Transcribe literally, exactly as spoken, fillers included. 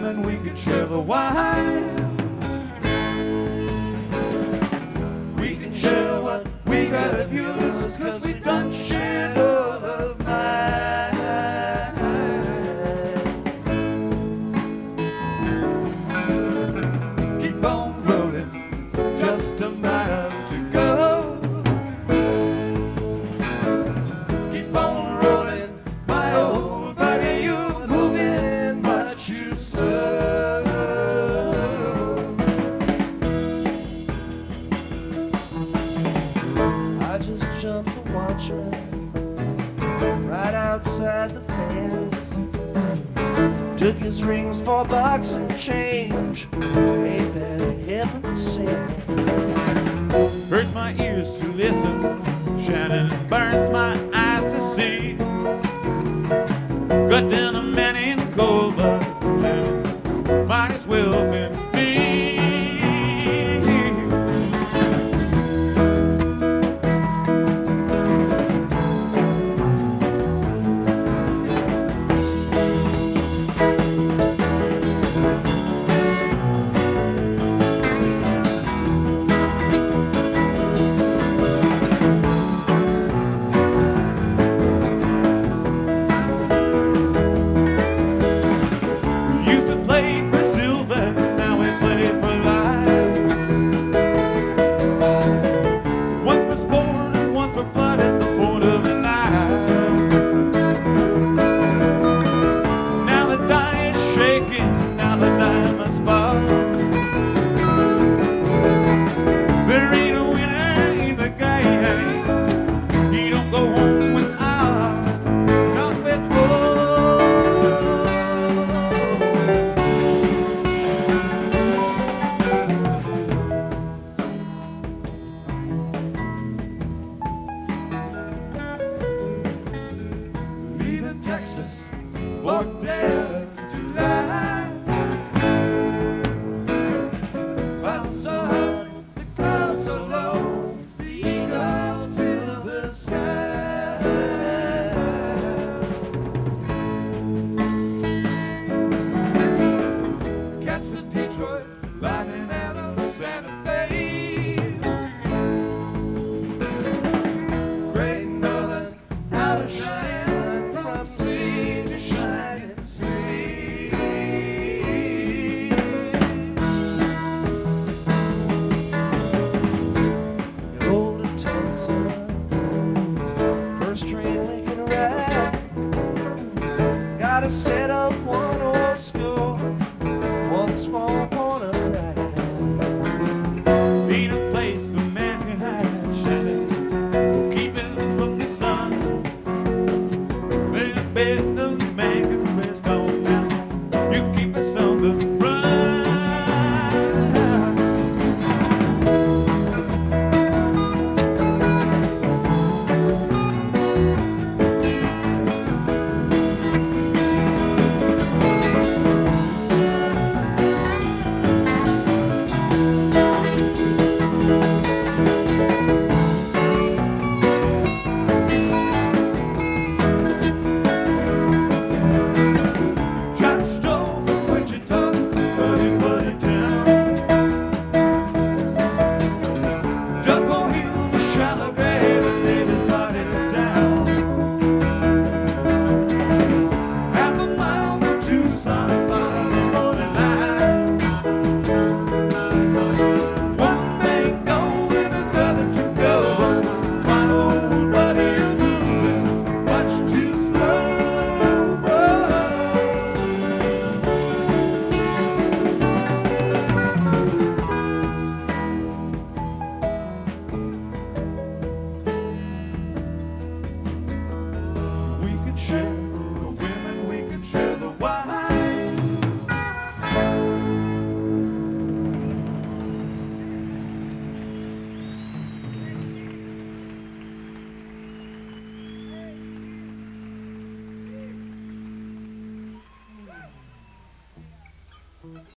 women, we can share the wine. We can share what we gotta use, cause we done shared all of mine. Keep on rolling, just a mile to go. Keep on rolling, my old buddy, you're moving much too slow. I just jumped the watchman right outside the fence. Took his rings for bucks and change. Ain't that heaven sent? Hurts my ears to listen, Shannon, burns my eyes to see. Got down a man in cold blood, Shannon, might as well been me. Texas, fourth day of July. Sun so hot, the clouds so low, the eagles fill the sky. Catch the Detroit lightning out of Santa Fe. Great Northern out of Cheyenne, from sea to shining sea. Get old to Tulsa, first train we can ride. Gotta set up one old score, one small corner ride. Ain't a place a man can hide, Shannon, keep it from the sun. Bed of the man can rest on now. You keep us on the run.